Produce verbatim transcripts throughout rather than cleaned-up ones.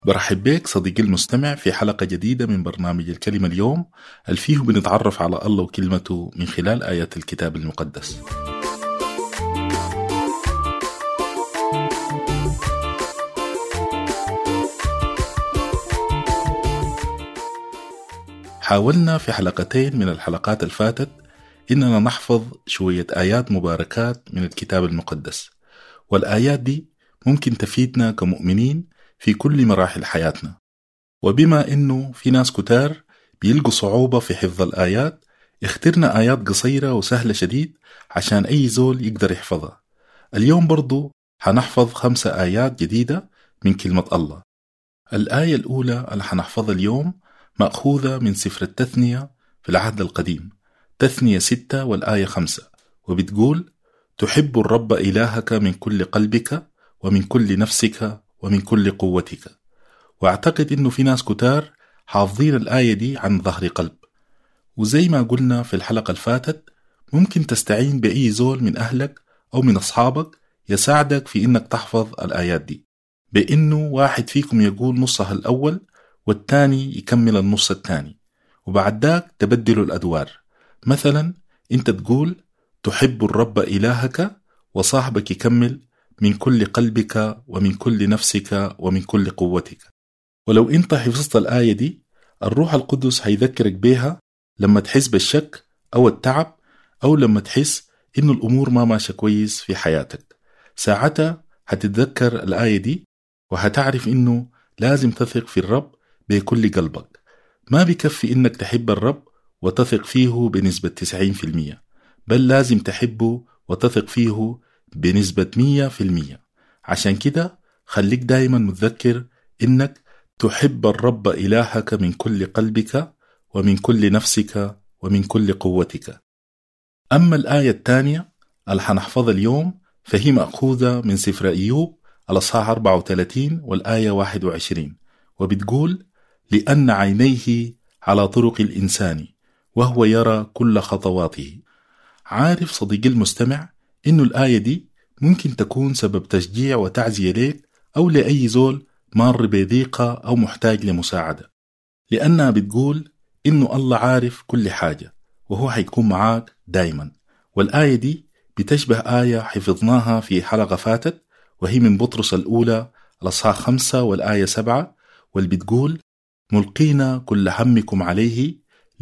برحب بك صديقي المستمع في حلقة جديدة من برنامج الكلمة اليوم الفيه بنتعرف على الله وكلمته من خلال آيات الكتاب المقدس. حاولنا في حلقتين من الحلقات الفاتت إننا نحفظ شوية آيات مباركات من الكتاب المقدس، والآيات دي ممكن تفيدنا كمؤمنين في كل مراحل حياتنا. وبما إنه في ناس كتار بيلقوا صعوبة في حفظ الآيات، اخترنا آيات قصيرة وسهلة شديد عشان أي زول يقدر يحفظها. اليوم برضو حنحفظ خمسة آيات جديدة من كلمة الله. الآية الأولى اللي حنحفظها اليوم مأخوذة من سفر التثنية في العهد القديم، تثنية ستة والآية خمسة، وبتقول: تحب الرب إلهك من كل قلبك ومن كل نفسك ومن كل قوتك. واعتقد انه في ناس كتار حافظين الآية دي عن ظهر قلب، وزي ما قلنا في الحلقة الفاتت ممكن تستعين بأي زول من أهلك أو من أصحابك يساعدك في إنك تحفظ الآيات دي، بإنه واحد فيكم يقول نصها الأول والتاني يكمل النص التاني، وبعد ذاك تبدلوا الأدوار. مثلا أنت تقول تحب الرب إلهك وصاحبك يكمل من كل قلبك ومن كل نفسك ومن كل قوتك. ولو انت حفظت الآية دي، الروح القدس هيذكرك بيها لما تحس بالشك أو التعب، أو لما تحس إنه الأمور ما ماشية كويس في حياتك. ساعتها هتتذكر الآية دي وهتعرف إنه لازم تثق في الرب بكل قلبك. ما بيكفي إنك تحب الرب وتثق فيه بنسبة تسعين في المية، بل لازم تحبه وتثق فيه بنسبة مية في المية. عشان كده خليك دايما متذكر إنك تحب الرب إلهك من كل قلبك ومن كل نفسك ومن كل قوتك. أما الآية الثانية اللي حنحفظها اليوم فهي مأخوذة من سفر أيوب الأصحاح أربعة وثلاثين والآية واحد وعشرين، وبتقول: لأن عينيه على طرق الإنسان وهو يرى كل خطواته. عارف صديقي المستمع إنه الآية دي ممكن تكون سبب تشجيع وتعزية ليك أو لأي زول مار بضيقة أو محتاج لمساعدة، لأنها بتقول إنه الله عارف كل حاجة وهو حيكون معاك دايما. والآية دي بتشبه آية حفظناها في حلقة فاتت، وهي من بطرس الأولى الأصحاح خمسة والآية سبعة، واللي بتقول: ملقينا كل همكم عليه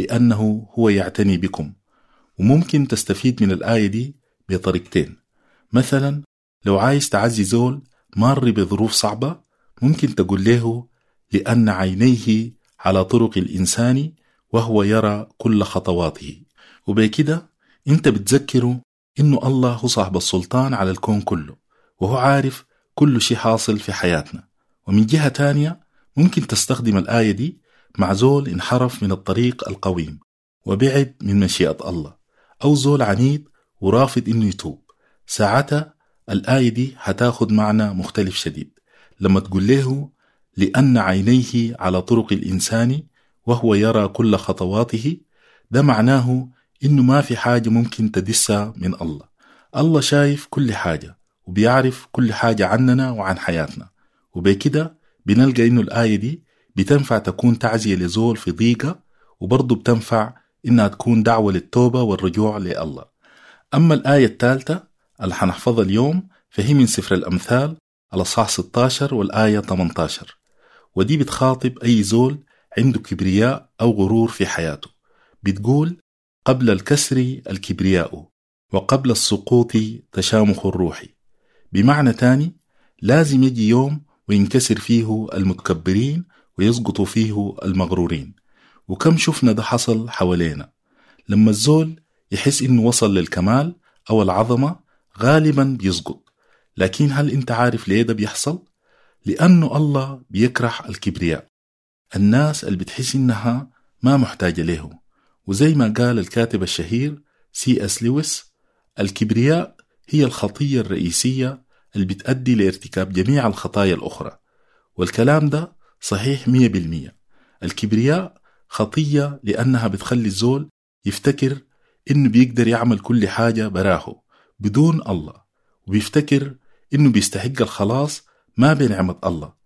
لأنه هو يعتني بكم. وممكن تستفيد من الآية دي بطريقتين. مثلا لو عايز تعزي زول مار بظروف صعبة، ممكن تقول له: لأن عينيه على طرق الإنسان وهو يرى كل خطواته. وبكده انت بتذكره إنه الله هو صاحب السلطان على الكون كله، وهو عارف كل شيء حاصل في حياتنا. ومن جهة تانية ممكن تستخدم الآية دي مع زول انحرف من الطريق القويم وبعد من مشيئة الله، أو زول عنيد ورافض إنه يتوب. ساعتها الآية دي هتاخد معنى مختلف شديد. لما تقول له: لأن عينيه على طرق الإنسان وهو يرى كل خطواته، ده معناه إنه ما في حاجة ممكن تدسها من الله. الله شايف كل حاجة وبيعرف كل حاجة عننا وعن حياتنا. وبكده بنلقى إنه الآية دي بتنفع تكون تعزية لزول في ضيقة، وبرضه بتنفع إنها تكون دعوة للتوبة والرجوع لله. أما الآية الثالثة اللي حنحفظها اليوم فهي من سفر الأمثال الأصحاح ستة عشر والآية ثمانية عشر، ودي بتخاطب أي زول عنده كبرياء أو غرور في حياته. بتقول: قبل الكسر الكبرياء وقبل السقوط تشامخ الروح. بمعنى تاني، لازم يجي يوم وينكسر فيه المتكبرين ويسقط فيه المغرورين. وكم شفنا ده حصل حوالينا. لما الزول يحس إنه وصل للكمال أو العظمة غالبا بيسقط. لكن هل انت عارف ليه ده بيحصل؟ لأنه الله بيكره الكبرياء، الناس اللي بتحس إنها ما محتاجة له. وزي ما قال الكاتب الشهير سي اس لويس: الكبرياء هي الخطية الرئيسية اللي بتؤدي لارتكاب جميع الخطايا الأخرى. والكلام ده صحيح مية بالمية. الكبرياء خطية لأنها بتخلي الزول يفتكر إنه بيقدر يعمل كل حاجة براه بدون الله، وبيفتكر إنه بيستحق الخلاص ما بنعمة الله.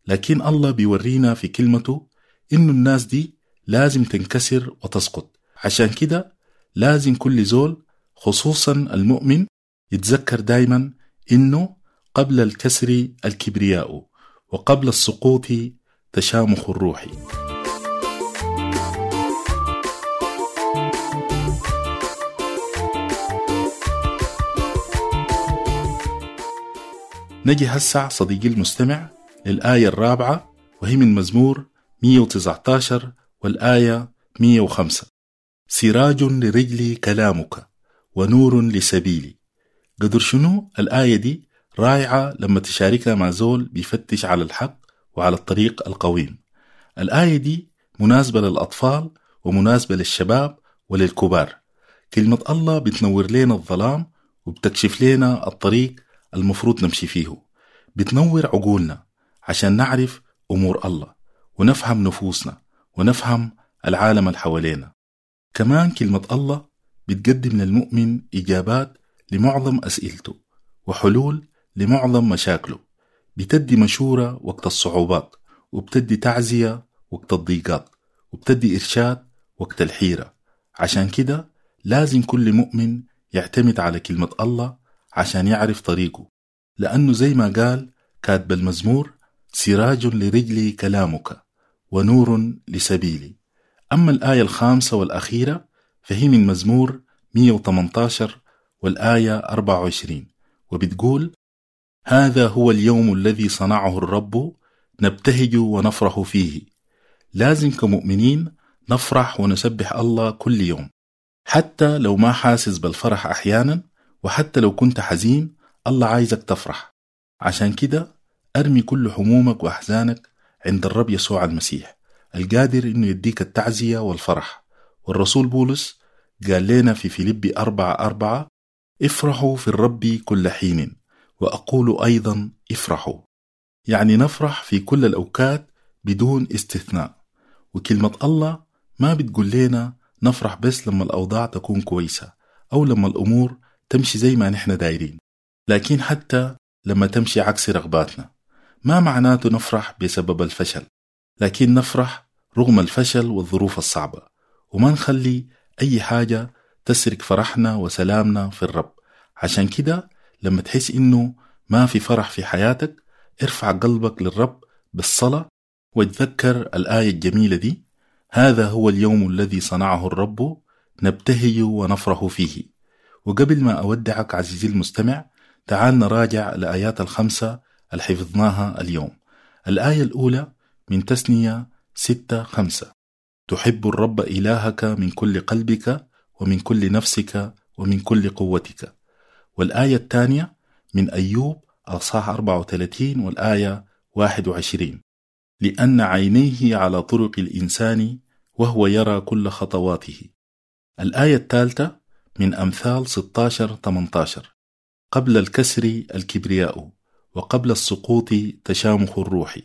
لكن الله بيورينا في كلمته إنه الناس دي لازم تنكسر وتسقط. عشان كده لازم كل زول خصوصا المؤمن يتذكر دايما إنه قبل الكسر الكبرياء وقبل السقوط تشامخ الروح. نجي هسع صديقي المستمع للآية الرابعة، وهي من مزمور مية وتسعة عشر والآية مية وخمسة: سراج لرجلي كلامك ونور لسبيلي. قدر شنو الآية دي رائعة لما تشاركها مع زول بيفتش على الحق وعلى الطريق القويم. الآية دي مناسبة للأطفال ومناسبة للشباب وللكبار. كلمة الله بتنور لنا الظلام وبتكشف لنا الطريق المفروض نمشي فيه، بتنور عقولنا عشان نعرف أمور الله ونفهم نفوسنا ونفهم العالم اللي حوالينا. كمان كلمة الله بتقدم للمؤمن إجابات لمعظم أسئلته وحلول لمعظم مشاكله، بتدي مشورة وقت الصعوبات، وبتدي تعزية وقت الضيقات، وبتدي إرشاد وقت الحيرة. عشان كده لازم كل مؤمن يعتمد على كلمة الله عشان يعرف طريقه، لأنه زي ما قال كاتب المزمور: سراج لرجلي كلامك ونور لسبيلي. أما الآية الخامسة والأخيرة فهي من مزمور مية وثمانية عشر والآية أربعة وعشرين، وبتقول: هذا هو اليوم الذي صنعه الرب نبتهج ونفرح فيه. لازم كمؤمنين نفرح ونسبح الله كل يوم، حتى لو ما حاسس بالفرح أحيانا، وحتى لو كنت حزين الله عايزك تفرح. عشان كده أرمي كل همومك وأحزانك عند الرب يسوع المسيح القادر إنه يديك التعزية والفرح. والرسول بولس قال لنا في فيليبي أربعة أربعة: افرحوا في الرب كل حين، وأقول أيضا افرحوا. يعني نفرح في كل الأوقات بدون استثناء. وكلمة الله ما بتقول لنا نفرح بس لما الأوضاع تكون كويسة أو لما الأمور تمشي زي ما نحن دايرين، لكن حتى لما تمشي عكس رغباتنا. ما معناته نفرح بسبب الفشل، لكن نفرح رغم الفشل والظروف الصعبة، وما نخلي أي حاجة تسرق فرحنا وسلامنا في الرب. عشان كده لما تحس إنه ما في فرح في حياتك، ارفع قلبك للرب بالصلاة وتذكر الآية الجميلة دي: هذا هو اليوم الذي صنعه الرب نبتهج ونفرح فيه. وقبل ما أودعك عزيزي المستمع، تعال نراجع الآيات الخمسة اللي حفظناها اليوم. الآية الأولى من تثنية ستة خمسة: تحب الرب إلهك من كل قلبك ومن كل نفسك ومن كل قوتك. والآية الثانية من أيوب أصحاح أربعة وثلاثين والآية واحد وعشرين: لأن عينيه على طرق الإنسان وهو يرى كل خطواته. الآية الثالثة من أمثال ستة عشر ثمانية عشر: قبل الكسر الكبرياء وقبل السقوط تشامخ الروح.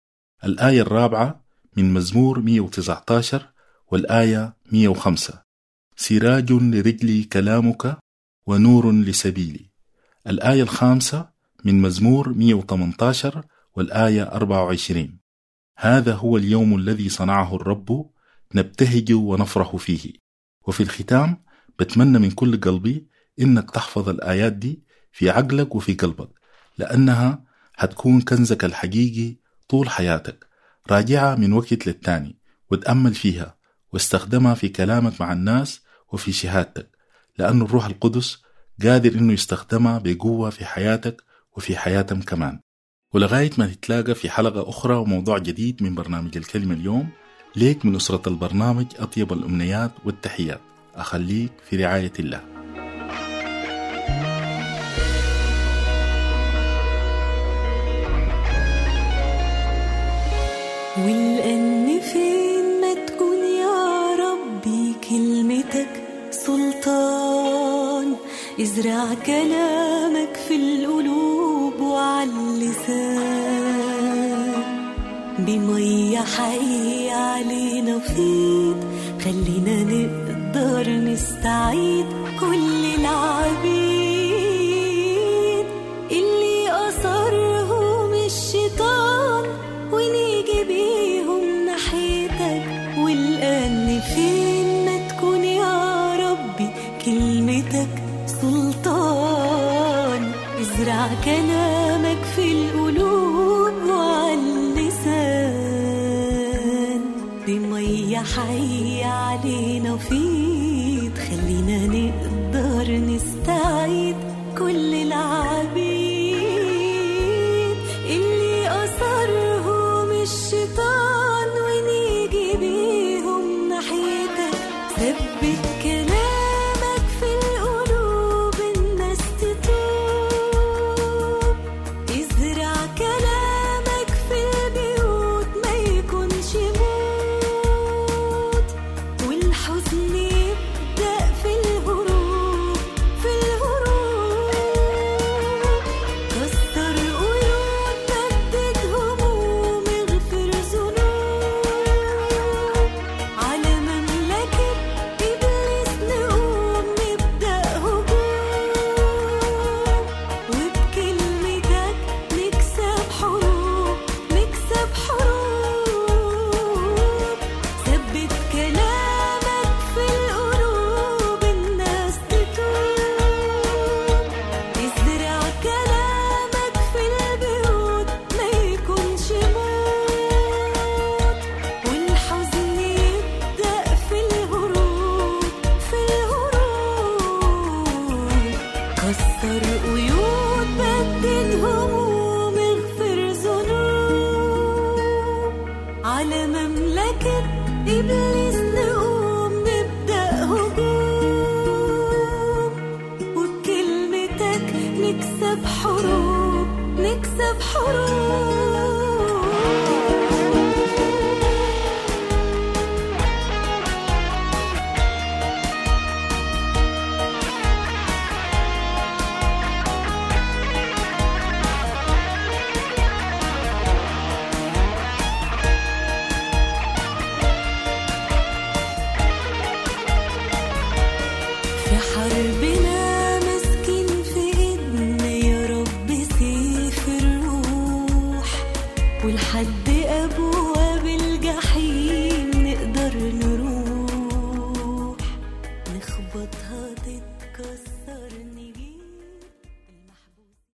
الآية الرابعة من مزمور مية وتسعة عشر والآية مية وخمسة: سراج لرجلي كلامك ونور لسبيلي. الآية الخامسة من مزمور مية وثمانية عشر والآية أربعة وعشرين: هذا هو اليوم الذي صنعه الرب نبتهج ونفرح فيه. وفي الختام بتمنى من كل قلبي إنك تحفظ الآيات دي في عقلك وفي قلبك، لأنها هتكون كنزك الحقيقي طول حياتك. راجعها من وقت للتاني وتأمل فيها واستخدمها في كلامك مع الناس وفي شهادتك، لأن الروح القدس قادر إنه يستخدمها بقوة في حياتك وفي حياتهم كمان. ولغاية ما نتلاقى في حلقة أخرى وموضوع جديد من برنامج الكلمة اليوم، ليك من أسرة البرنامج أطيب الأمنيات والتحيات. أخليك في رعاية الله. والأن فين ما تكون يا ربي كلمتك سلطان، ازرع كلامك في القلوب وعلى اللسان، بمية حقيقية علينا فيض، خلينا نقدر نستعيد كل العبيد اللي أصرهم الشيطان بمية حي علينا وفيض، خلينا نقدر نستعيد كل العبيد اللي أثرهم الشيطان ونيجي بيهم ناحيتك. ثبت كلامك في القلوب الناس تتوب، ازرع كلامك في البيوت ما يكونش موت، والحزن يبدأ في الهروب في الهروب. كسر قيود بدد هموم اغفر ذنوب، على مملكة إبليس نقوم نبدأ هجوم، وبكلمتك نكسب حروب نكسب حروب. ثبت كلامك في القلوب الناس تتوب، ازرع كلامك في البيوت ما يكونش موت، والحزن يبدأ في الهروب في الهروب. كسر قيود بدد هموم اغفر ذنوب، على مملكة إبليس نقوم نبدأ هجوم، وبكلمتك نكسب حروب نكسب حروب.